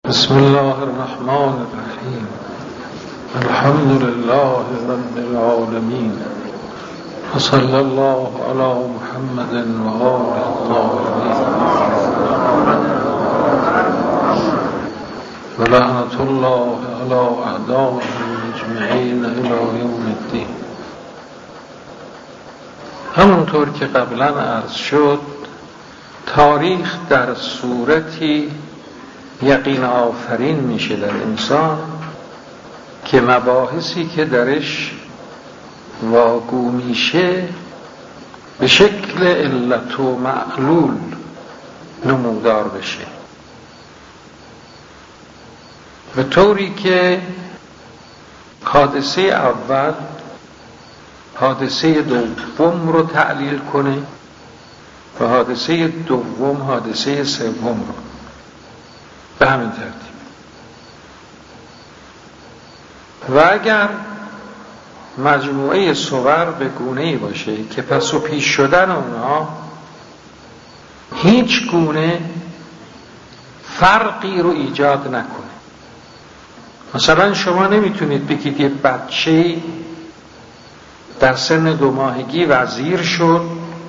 بسم الله الرحمن الرحیم. الحمد لله رب العالمین و صلی الله علی محمد و آله الطاهرین و لعنة الله علی اعدائهم اجمعین الی یوم الدین. همونطور که قبلا عرض شد، تاریخ در صورتی یقین آفرین میشه در انسان که مباحثی که درش واقع میشه به شکل علت و معلول نمودار بشه، به طوری که حادثه اول حادثه دوم رو تعلیل کنه و حادثه دوم حادثه سوم رو، به همین ترتیب. و اگر مجموعه صور به گونه‌ای باشه که پس و پیش شدن اونها هیچ گونه فرقی رو ایجاد نکنه. مثلا شما نمیتونید بگید یه بچه در سن 2 ماهگی وزیر شد،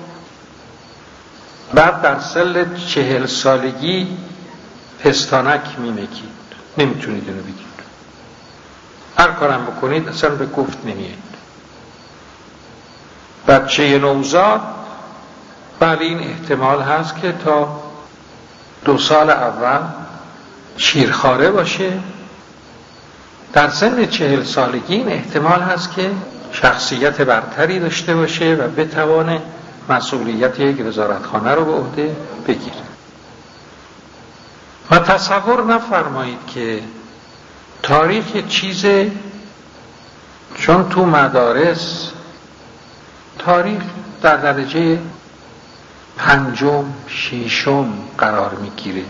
بعد در سن 40 سالگی پستانک میمکید. نمیتونید اینو بگید. هر کارم بکنید اصلا به گفت نمیاد. بچه نوزاد بله این احتمال هست که تا 2 سال اول شیرخواره باشه، در سن 40 سالگی این احتمال هست که شخصیت برتری داشته باشه و بتوانه مسئولیت یک وزارتخانه رو به عهده بگیره. و تصور نفرمایید که تاریخ یه چیزه، چون تو مدارس تاریخ در درجه 5م 6م قرار میگیره.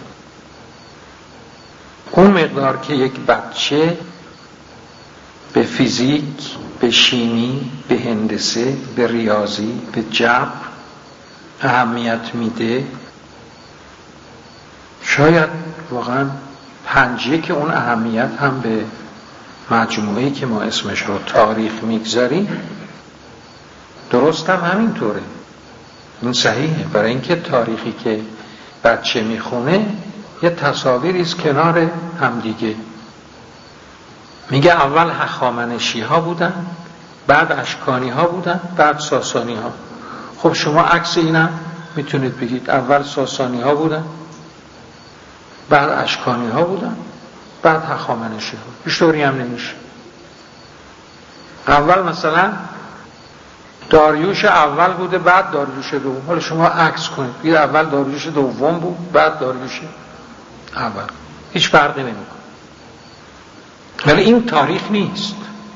اون مقدار که یک بچه به فیزیک، به شیمی، به هندسه، به ریاضی، به جبر اهمیت میده، شاید واقعا 5 اون اهمیت هم به مجموعه‌ای که ما اسمش رو تاریخ میگذاریم درست هم همینطوره. این صحیحه، برای اینکه تاریخی که بچه میخونه یه تصاویری است کنار همدیگه. میگه اول هخامنشی ها بودن، بعد اشکانی ها بودن، بعد ساسانی ها. خب شما عکس اینم میتونید بگید، اول ساسانی ها بودن، بعد اشکانی ها بودن، بعد هخامنشی ها. اینطوری هم نمیشه. اول مثلا داریوش اول بوده، بعد داریوش دوم. حالا شما عکس کنید، بگید اول داریوش دوم بود، بعد داریوش اول. هیچ فرقی نمیکنه. ولی این تاریخ نیست.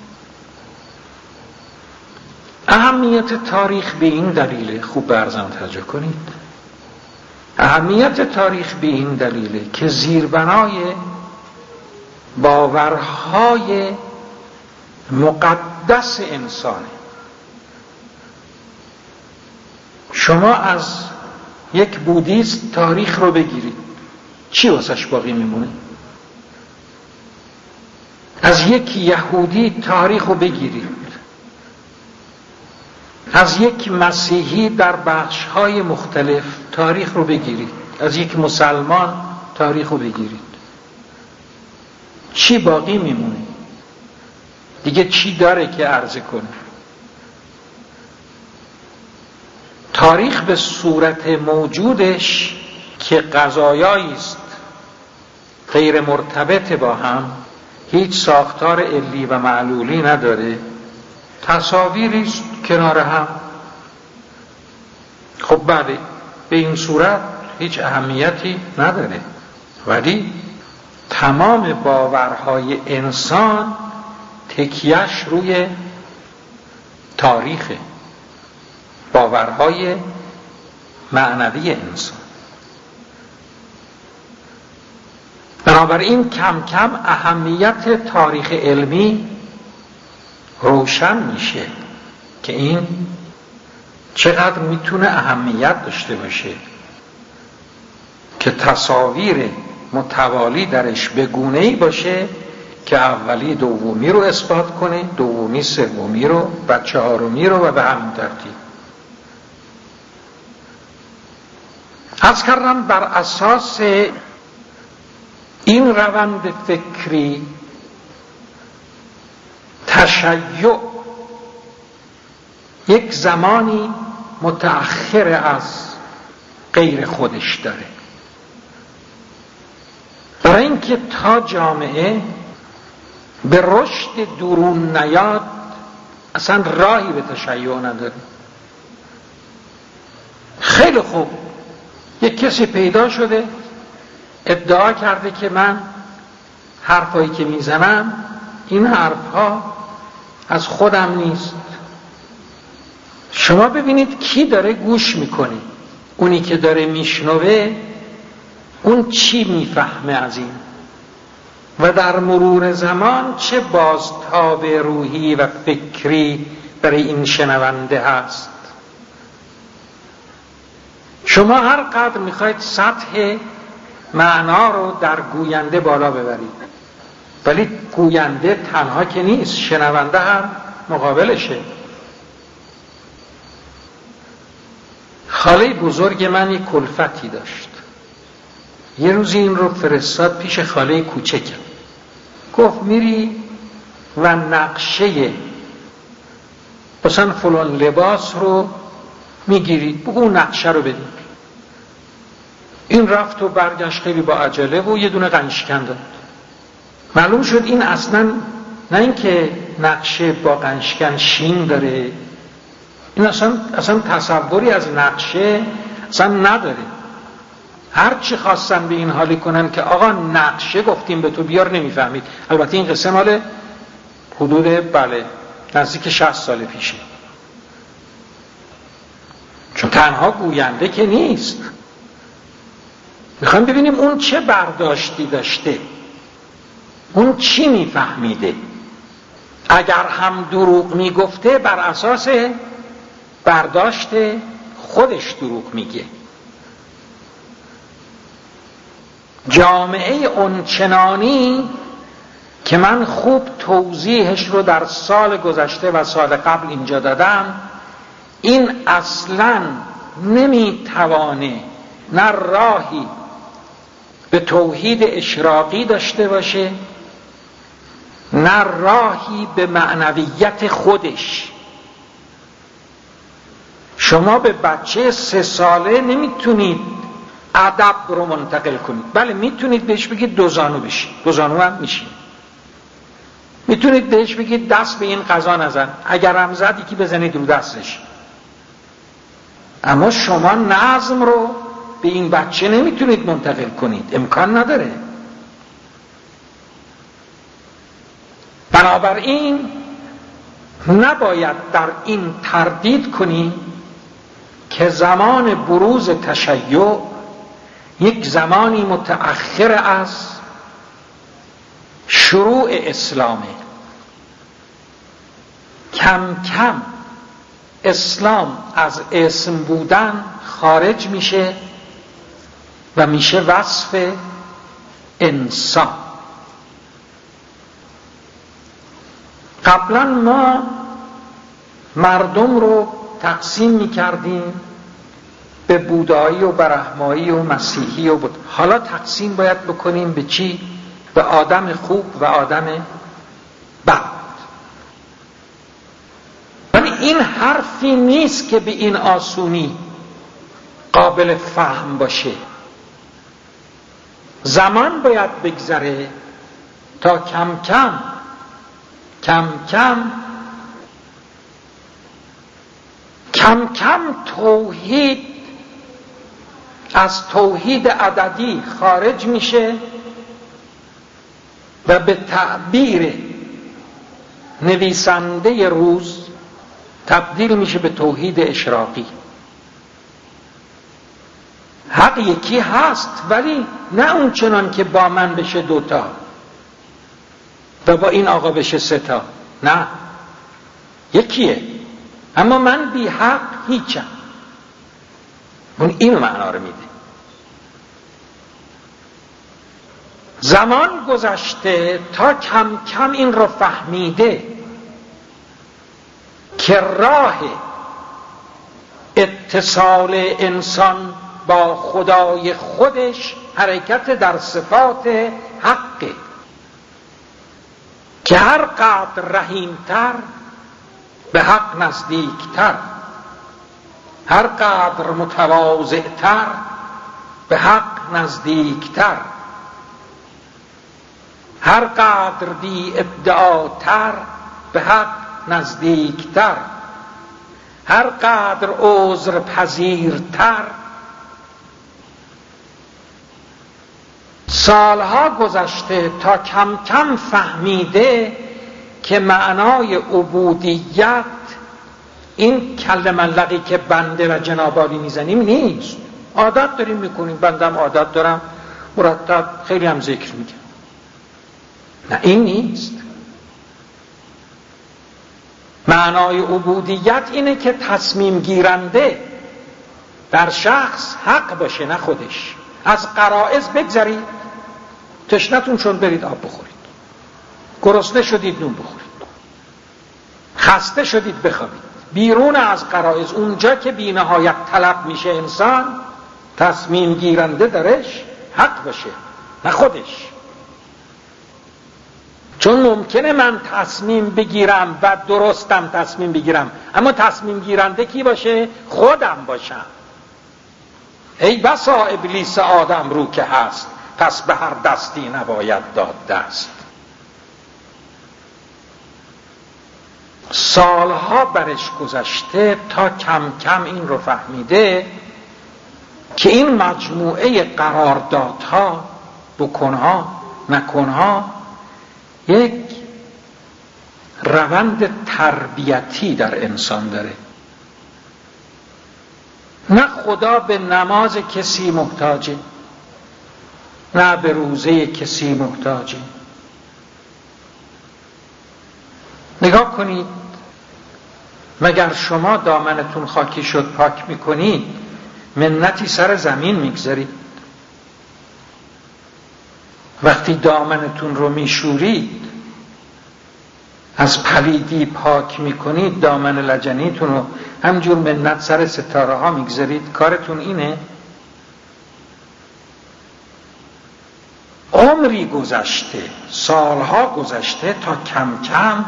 اهمیت تاریخ به این دلیله، خوب برزم توجه کنید، اهمیت تاریخ به این دلیله که زیربنای باورهای مقدس انسانه. شما از یک بودیست تاریخ رو بگیرید، چی واسش باقی میمونه؟ از یک یهودی تاریخ رو بگیرید، از یک مسیحی در بخش‌های مختلف تاریخ رو بگیرید، از یک مسلمان تاریخ رو بگیرید، چی باقی میمونه؟ دیگه چی داره که عرضه کنه؟ تاریخ به صورت موجودش که قضایایی است غیر مرتبط با هم، هیچ ساختار علی و معلولی نداره، تصاویری است کنار هم. خب بله، به این صورت هیچ اهمیتی نداره. ولی تمام باورهای انسان تکیهش روی تاریخه، باورهای معنوی انسان. بنابراین کم کم اهمیت تاریخ علمی روشن میشه که این چقدر میتونه اهمیت داشته باشه که تصاویر متوالی درش به گونه‌ای باشه که اولی دومی رو اثبات کنه، دومی سومی رو و چهارمی رو و به همین ترتیب. عرض کردم بر اساس این روند فکری تشیع یک زمانی متأخر از غیر خودش داره، برای اینکه تا جامعه به رشد درون نیاد اصلا راهی به تشیع نداره. خیلی خوب، یک کسی پیدا شده ادعا کرده که من حرفایی که میزنم این حرفها از خودم نیست. شما ببینید کی داره گوش میکنه، اونی که داره میشنوه اون چی میفهمه از این و در مرور زمان چه بازتاب روحی و فکری برای این شنونده هست. شما هر قدر میخواید سطح معنا رو در گوینده بالا ببرید، ولی گوینده تنها که نیست، شنونده هم مقابلشه. خاله بزرگ من یک کلفتی داشت. یه روزی این رو فرستاد پیش خاله کوچکم، گفت میری و نقشه مثلا فلان لباس رو میگیری، بگو نقشه رو بدی. این رفت و برگشت خیلی با عجله و یه دونه قنشکن داد. معلوم شد این اصلا نه اینکه نقشه با قنشکن شین داره، این اصلا تصوری از نقشه اصلا نداره. هر چی خواستن به این حالی کنن که آقا نقشه گفتیم به تو بیار، نمیفهمید. البته این قصه مال حدود نزدیک 60 سال پیشه، چون تنها گوینده که نیست. میخوایم ببینیم اون چه برداشتی داشته، اون چی میفهمیده. اگر هم دروغ میگفته بر اساس برداشت خودش دروغ میگه. جامعه اونچنانی که من خوب توضیحش رو در سال گذشته و سال قبل اینجا دادم، این اصلاً نمیتوانه نه راهی به توحید اشراقی داشته باشه، نه راهی به معنویت خودش. شما به بچه 3 ساله نمیتونید ادب رو منتقل کنید. بله میتونید بهش بگید 2 زانو بشی، 2 زانو هم میشی. میتونید بهش بگید دست به این قضا نزن، اگر هم زد یکی بزنید رو دستش. اما شما نظم رو به این بچه نمیتونید منتقل کنید، امکان نداره. بنابراین نباید در این تردید کنیم که زمان بروز تشیع یک زمانی متأخر از شروع اسلامه. کم کم اسلام از اسم بودن خارج میشه و میشه وصف انسان. قبلا ما مردم رو تقسیم میکردیم به بودایی و برهمایی و مسیحی و بود. حالا تقسیم باید بکنیم به چی؟ به آدم خوب و آدم بد. ولی این حرفی نیست که به این آسونی قابل فهم باشه. زمان باید بگذره تا کم کم توحید از توحید عددی خارج میشه و به تعبیر نویسنده روز تبدیل میشه به توحید اشراقی. حق یکی هست، ولی نه اون چنان که با من بشه 2 تا و با این آقا بشه 3 تا. نه، یکیه، اما من بی حق هیچم. اون این معنا رو میده. زمان گذشته تا کم کم این رو فهمیده که راه اتصال انسان با خدای خودش حرکت در صفات حقه که هر قدر رحیمتر به حق نزدیکتر، هر قدر متواضعتر به حق نزدیکتر، هر قدر بی ادعاتر به حق نزدیکتر، هر قدر عذر پذیرتر. سالها گذشته تا کم کم فهمیده که معنای عبودیت این کله ملقی که بنده و جنابالی میزنیم نیست. عادت داریم میکنیم، بندم عادت دارم مرتب خیلی هم ذکر میگم. نه، این نیست. معنای عبودیت اینه که تصمیم گیرنده در شخص حق باشه نه خودش. از غرایز بگذرید، تشنتون شد برید آب بخورید، گرسنه شدید نون بخورید، خسته شدید بخوابید. بیرون از غرایز، اونجا که بی نهایت طلب میشه انسان، تصمیم گیرنده درش حق باشه نه خودش. چون ممکنه من تصمیم بگیرم و درستم تصمیم بگیرم، اما تصمیم گیرنده کی باشه؟ خودم باشم. ای بسا ابلیس آدم رو که هست، پس به هر دستی نباید داد دست. سالها برش گذشته تا کم کم این رو فهمیده که این مجموعه قراردادها، بکنها، نکنها یک روند تربیتی در انسان داره. نه خدا به نماز کسی محتاجه، نه به روزه کسی محتاجه. نگاه کنید، مگر شما دامنتون خاکی شد پاک میکنید منتی سر زمین میگذارید؟ وقتی دامنتون رو میشورید، از پلیدی پاک میکنید، دامن لجنیتون رو همجور منت سر ستاره ها میگذارید. کارتون اینه؟ عمری گذشته، سالها گذشته تا کم کم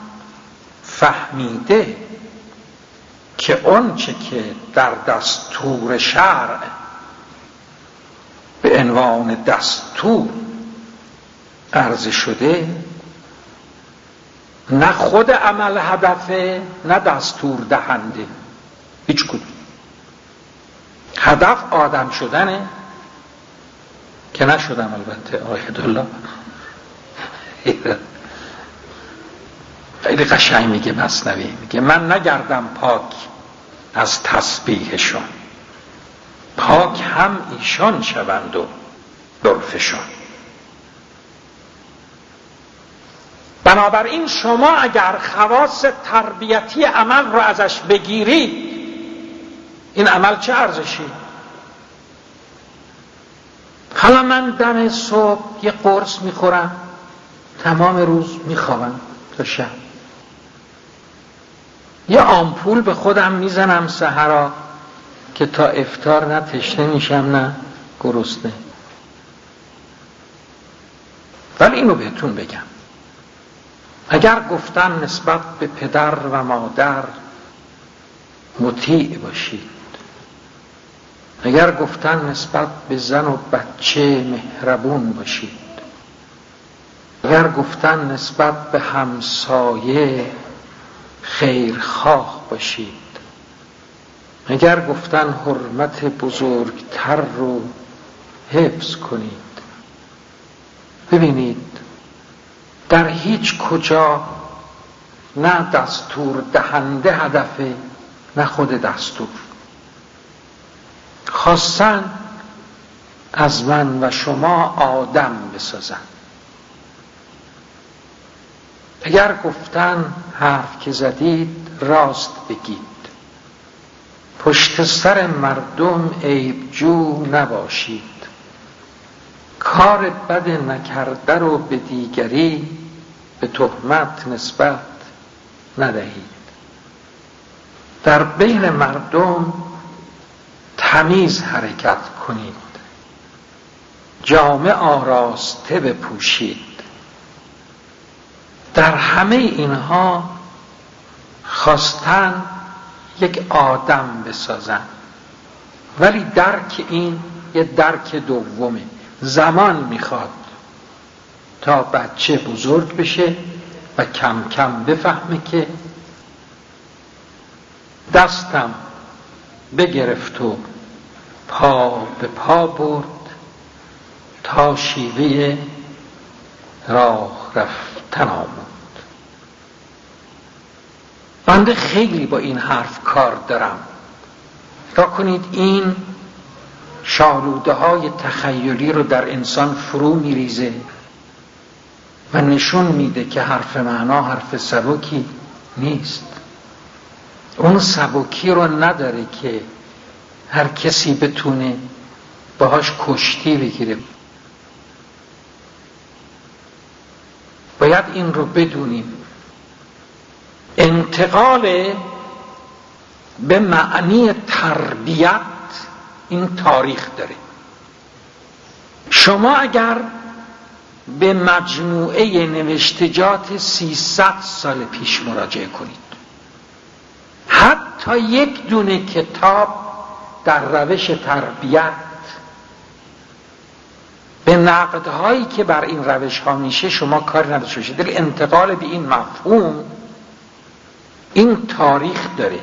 فهمیده که اون چه که در دستور شرع به عنوان دستور عرضه شده، نه خود عمل هدفه نه دستور دهنده، هیچ کدوم. هدف آدم شدنه که نشدم البته. آیدالله خیلی قشنگ میگه مثنوی، میگه من نگردم پاک از تسبیحشون، پاک هم ایشان شوند و لطفشون. بنابراین شما اگر خواص تربیتی عمل رو ازش بگیرید، این عمل چه ارزشی؟ حالا من دم صبح یه قرص میخورم، تمام روز میخوابم تا شب. یه آمپول به خودم میزنم سحرا که تا افطار نه تشنه میشم نه گرسنه. ولی اینو بهتون بگم، اگر گفتن نسبت به پدر و مادر مطیع باشید، اگر گفتن نسبت به زن و بچه مهربون باشید، اگر گفتن نسبت به همسایه خیرخواه باشید، اگر گفتن حرمت بزرگتر رو حفظ کنید، ببینید در هیچ کجا نه دستور دهنده هدفه نه خود دستور. خواستن از من و شما آدم بسازن. اگر گفتن حرف که زدید راست بگید، پشت سر مردم عیبجو نباشید، کار بد نکرده رو به دیگری به تهمت نسبت ندهید. در بین مردم تمیز حرکت کنید، جامه آراسته بپوشید. در همه اینها خواستن یک آدم بسازن، ولی درک این یه درک دومه. زمان میخواد تا بچه بزرگ بشه و کم کم بفهمه که دستم بگرفت و پا به پا برد تا شیوه راه رفتن آمد. بنده خیلی با این حرف کار دارم. را کنید این شالوده های تخیلی رو در انسان فرو میریزه و نشون میده که حرف معنا حرف سبکی نیست. اون سبکی رو نداره که هر کسی بتونه باهاش کشتی بگیره. باید این رو بدونیم. انتقال به معنی تربیت این تاریخ داره. شما اگر به مجموعه نوشتجات 300 سال پیش مراجعه کنید، حتی یک دونه کتاب در روش تربیت به نقدهایی که بر این روش ها میشه شما کاری نداشته باشید. در انتقال به این مفهوم این تاریخ داره.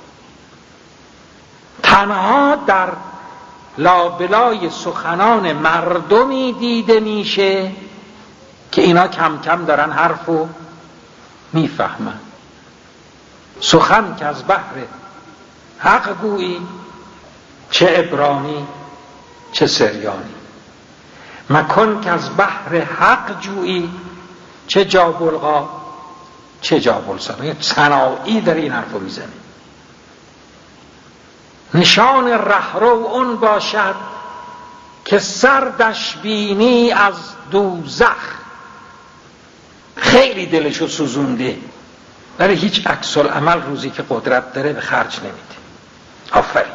تنها در لابلای سخنان مردمی دیده میشه که اینا کم کم دارن حرفو میفهمن. سخن که از بحر حق گویی، چه عبرانی چه سریانی. مکن که از بحر حق جویی، چه جابلغا چه جابلسان. یه صناعی در این حرفو میزنه. نشان رهرو اون باشد که سردش بینی از دوزخ. خیلی دلشو سوزونده ولی هیچ عکس العمل روزی که قدرت داره به خرج نمیده. آفرین.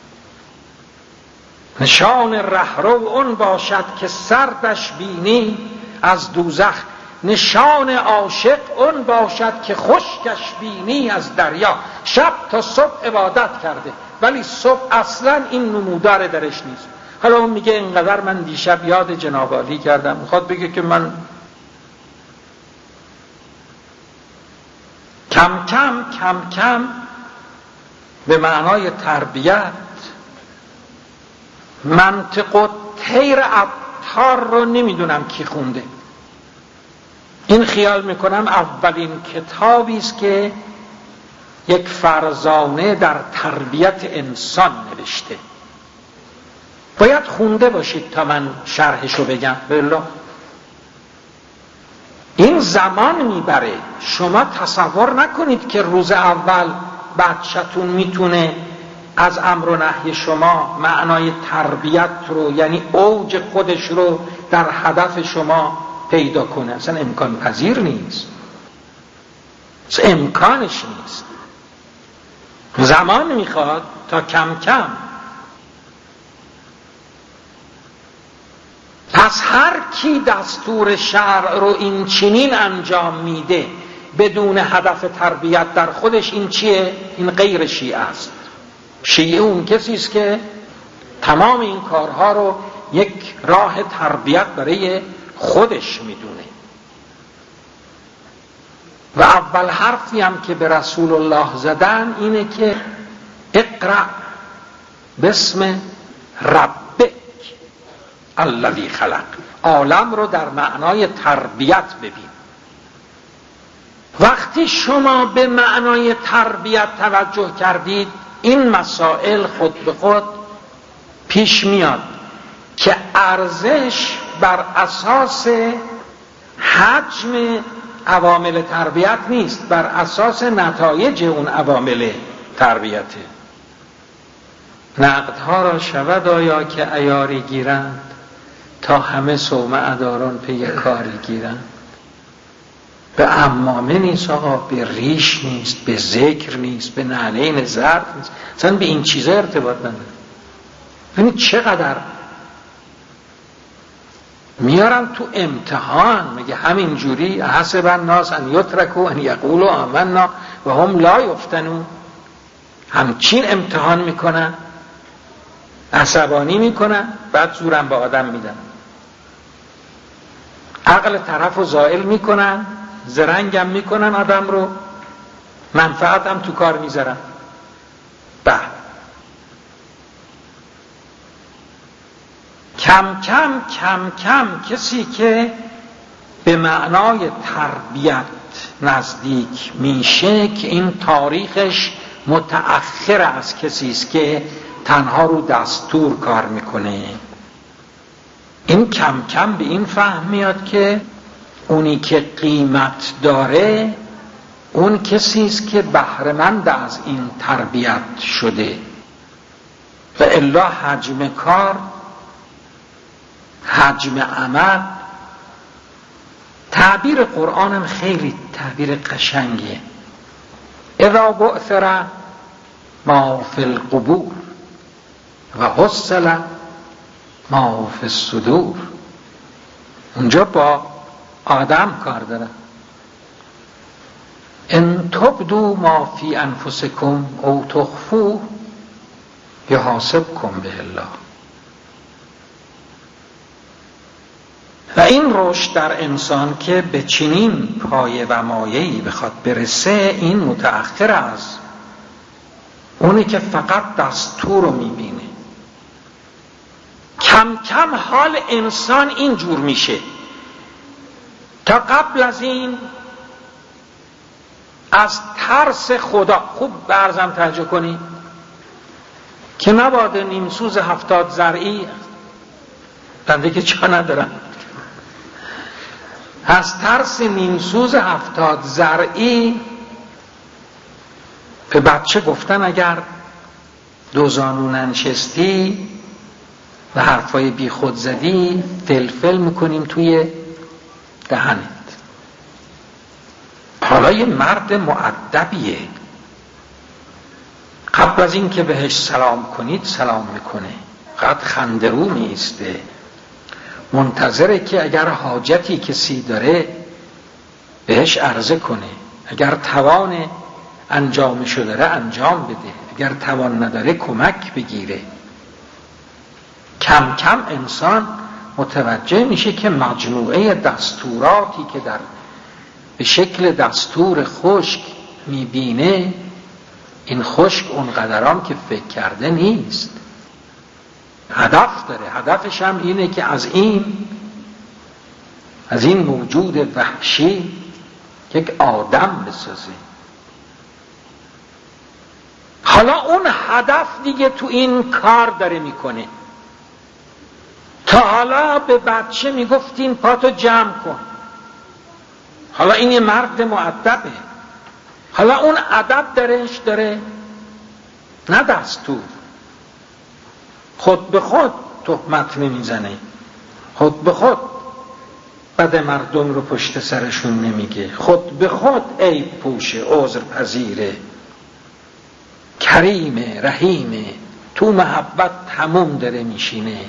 نشان رهرو اون باشد که سردش بینی از دوزخ. نشان عاشق اون باشد که خشکش بینی از دریا. شب تا صبح عبادت کرده ولی صبح اصلا این نمودار درش نیست. حالا اون میگه اینقدر من دیشب یاد جناب عالی کردم، میخواد بگه که من کم کم به معنای تربیت منطق و طیر عطار رو نمیدونم کی خونده. این خیال میکنم اولین کتابی است که یک فرزانه در تربیت انسان نوشته. باید خونده باشید تا من شرحشو بگم. بالله این زمان میبره. شما تصور نکنید که روز اول بچه‌تون میتونه از امر و نهی شما معنای تربیت رو، یعنی اوج خودش رو در هدف شما پیدا کنه. اصلا امکان پذیر نیست. اصلا امکانش نیست. زمان میخواد تا کم کم. پس هر کی دستور شرع رو این چنین انجام میده بدون هدف تربیت در خودش، این چیه؟ این غیر شیعه است. شیعه اون کسی است که تمام این کارها رو یک راه تربیت برای خودش میدونه. و اول حرفی هم که به رسول الله زدن اینه که اقرأ باسم ربک الذی خلق. عالم رو در معنای تربیت ببین. وقتی شما به معنای تربیت توجه کردید این مسائل خود به خود پیش میاد که ارزش بر اساس حجم عوامل تربیت نیست، بر اساس نتایج اون عوامل تربیته. نقدها را شود آیا که عیاری گیرند، تا همه صومعه داران پی کاری گیرن. به عمامه نیست آقا، به ریش نیست، به ذکر نیست، به نعلین زرد نیست، اصلا به این چیزا ارتباط نداره. ببینید چقدر میارن تو امتحان، میگه همین جوری حسب الناس ان یترکوا ان یقولوا آمنا و هم لا یفتنون. همچین امتحان میکنن، عصبانی میکنن، بعد زورم به آدم میدن، عقل طرف رو زائل میکنن، زرنگم میکنن آدم رو، منفعتم تو کار میذارن. کم کم کم کم کسی که به معنای تربیت نزدیک میشه که این تاریخش متأخر از کسی است که تنها رو دستور کار میکنه، این کم کم به این فهم میاد که اونی که قیمت داره اون کسی است که بهره‌مند از این تربیت شده. و الا حجم کار، حجم عمل، تعبیر قرآنم خیلی تعبیر قشنگیه. اذا بعثر ما فی القبور و حصل ما فی الصدور. اونجا با آدم کار داره. ان تبدوا ما فی انفسکم او تخفوه یحاسبکم به الله. و این رشد در انسان که به چنین پایه و مایه‌ای بخواد برسه، این متأخر از اونی که فقط دستور رو میبینه. کم کم حال انسان این جور میشه. تا قبل از این از ترس خدا، خوب برزم توجه کنی که نباده نیمسوز 70 زرعی، بنده که چا ندارم، از ترس نیمسوز 70 زرعی به بچه گفتن اگر دو زانو ننشستی و حرفای بی خود زدی فلفل میکنیم توی دهنت. حالا یه مرد مؤدبیه، قبل از این که بهش سلام کنید سلام میکنه، قد خندرو نیسته، منتظره که اگر حاجتی کسی داره بهش عرضه کنه، اگر توان انجامشو داره انجام بده، اگر توان نداره کمک بگیره. کم کم انسان متوجه میشه که مجموعه دستوراتی که به شکل دستور خشک میبینه، این خشک اونقدرام که فکر کرده نیست، هدف داره. هدفش هم اینه که از این موجود وحشی یک آدم بسازه. حالا اون هدف دیگه تو این کار داره میکنه. تا حالا به بچه میگفتین پاتو جمع کن، حالا این یه مرد مؤدبه، حالا اون ادب درش داره، نه دستور. خود به خود تهمت نمیزنه، خود به خود بد مردم رو پشت سرشون نمیگه، خود به خود عیب پوشه، عذر پذیره، کریمه، رحیمه، تو محبت تموم داره میشینه.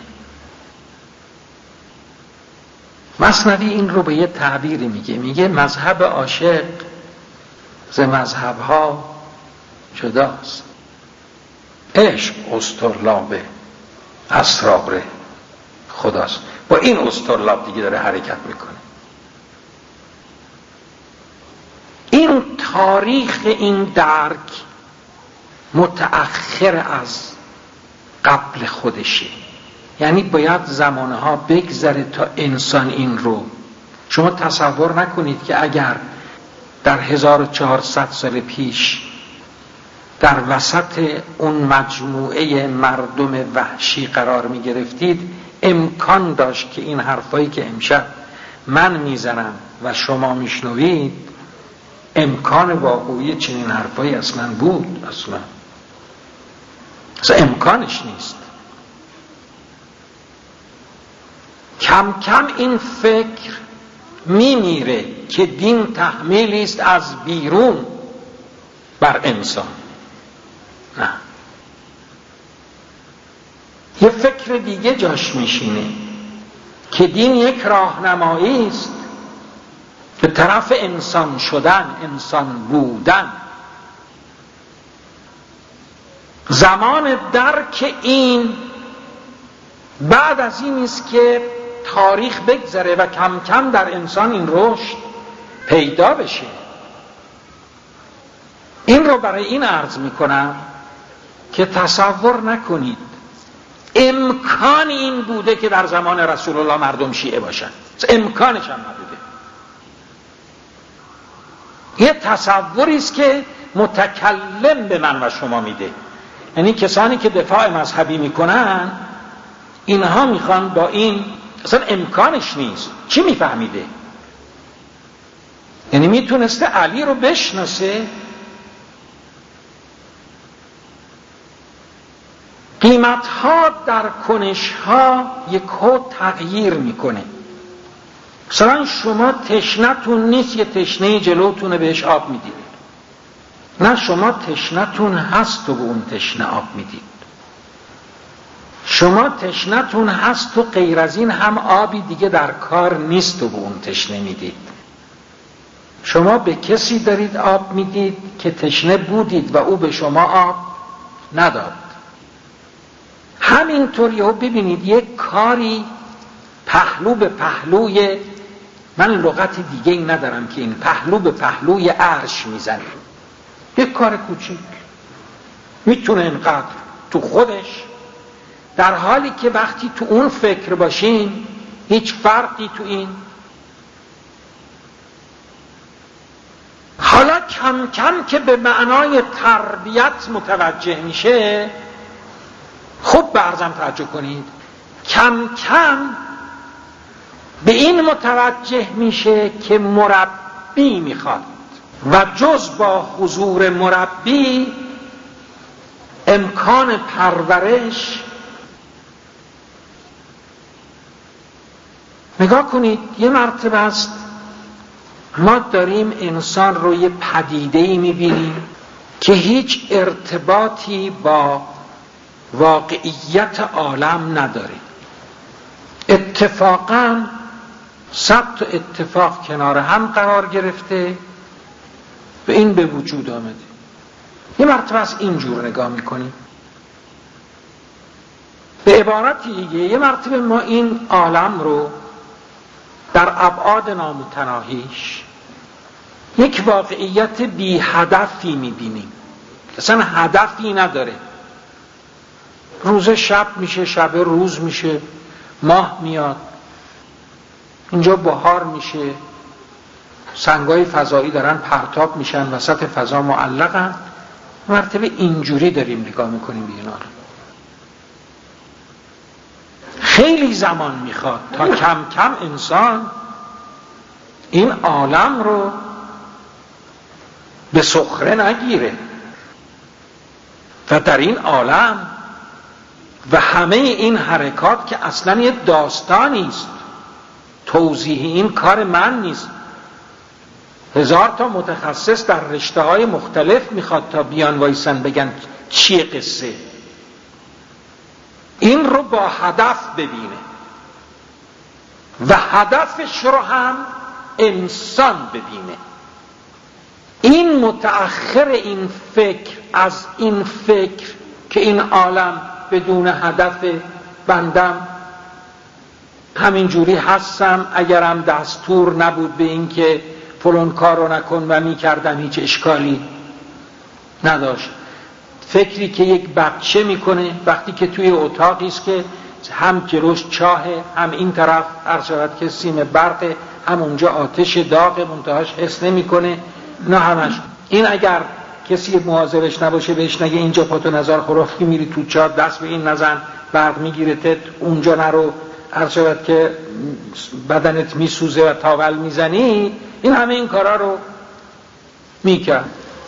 مثنوی این رو به یه تعبیری میگه مذهب عاشق ز مذهبها جداست. عشق اسطرلاب اسرار خداست، با این اسطرلاب دیگه داره حرکت میکنه. این تاریخ این درک متأخر از قبل خودشه، یعنی باید زمانها بگذره تا انسان این رو. شما تصور نکنید که اگر در 1400 سال پیش در وسط اون مجموعه مردم وحشی قرار می گرفتید امکان داشت که این حرفایی که امشب من میزنم و شما میشنوید امکان واقعی چنین حرفایی اصلا بود؟ اصلا امکانش نیست. کم کم این فکر میمیره که دین تحمیلی است از بیرون بر انسان. نه، یه فکر دیگه جاش میشینه که دین یک راهنمایی است به طرف انسان شدن، انسان بودن. زمان درک این بعد از این است که تاریخ بگذره و کم کم در انسان این رشد پیدا بشه. این رو برای این عرض میکنم که تصور نکنید امکان این بوده که در زمان رسول الله مردم شیعه باشن، امکانش هم نبوده. یه تصوری است که متکلم به من و شما میده، یعنی کسانی که دفاع مذهبی میکنن اینها میخوان با این اصلا امکانش نیست. چی میفهمیده؟ یعنی میتونسته علی رو بشناسه، قیمتها در کنشها یکو تغییر میکنه. مثلا شما تشنتون نیست یه تشنه جلوتونه بهش آب میدید، نه شما تشنتون هست و به اون تشنه آب میدید. شما تشنتون هست و غیر از این هم آبی دیگه در کار نیست و به اون تشنه میدید. شما به کسی دارید آب میدید که تشنه بودید و او به شما آب نداد. همینطوری ها ببینید یک کاری پهلو به پهلوی، من لغت دیگه ای ندارم که این پهلو به پهلوی عرش میزنه. یک کار کوچیک میتونه اینقدر تو خودش، در حالی که وقتی تو اون فکر باشین هیچ فرقی تو این. حالا کم کم که به معنای تربیت متوجه میشه، خوب برزم توجه کنید، کم کم به این متوجه میشه که مربی میخواد و جز با حضور مربی امکان پرورش. نگاه کنید، یه مرتبه است ما داریم انسان رو یه پدیده‌ای میبینیم که هیچ ارتباطی با واقعیت عالم نداره. اتفاقاً 100 تا اتفاق کنار هم قرار گرفته و این به وجود آمده. یه مرتبه از اینجور نگاه میکنیم. به عبارتی دیگه یه مرتبه ما این عالم رو در ابعاد نامتناهیش یک واقعیت بی هدفی میبینیم، اصلا هدفی نداره. روز شب میشه، شب روز میشه، ماه میاد، اینجا بهار میشه، سنگای فضایی دارن پرتاب میشن وسط فضا معلقن. مرتبه اینجوری داریم نگاه میکنیم به اینا. خیلی زمان میخواد تا کم کم انسان این عالم رو به سخره نگیره و در این عالم و همه این حرکات که اصلا یه داستانی است، توضیح این کار من نیست. 1000 تا متخصص در رشته‌های مختلف میخواد تا بیان وایسن بگن چیه قصه. این رو با هدف ببینه و هدفش رو هم انسان ببینه. این متأخر این فکر از این فکر که این عالم بدون هدف، بندم همینجوری هستم، اگرم دستور نبود به این که فلان کار رو نکن و میکردم هیچ اشکالی نداشت. فکری که یک بچه میکنه وقتی که توی اتاقی است که هم جلوش چاهه، هم این طرف هر شود که سیم برقه، هم اونجا آتش داغه، منتهاش حس نمیکنه. نه همش این اگر کسی مواظبش نباشه بهش نگه اینجا پاتو نظر خرافی میری تو چاه، دست به این نزن، برق میگیره تت، اونجا نرو، هر شود که بدنت میسوزه و تاول میزنی، این همه این کارا رو میکرد.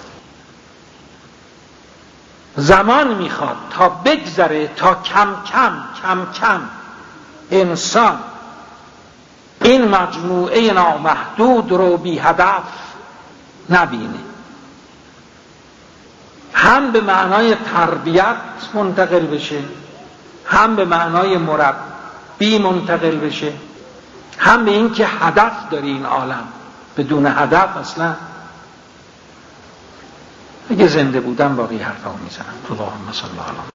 زمان میخواد تا بگذره، تا کم کم انسان این مجموعه نامحدود رو بی هدف نبینه، هم به معنای تربیت منتقل بشه، هم به معنای مربی منتقل بشه، هم به این که هدف داری این عالم. بدون هدف اصلا اگه زنده بودم باقی حرفا میزنم. اللهم صل علی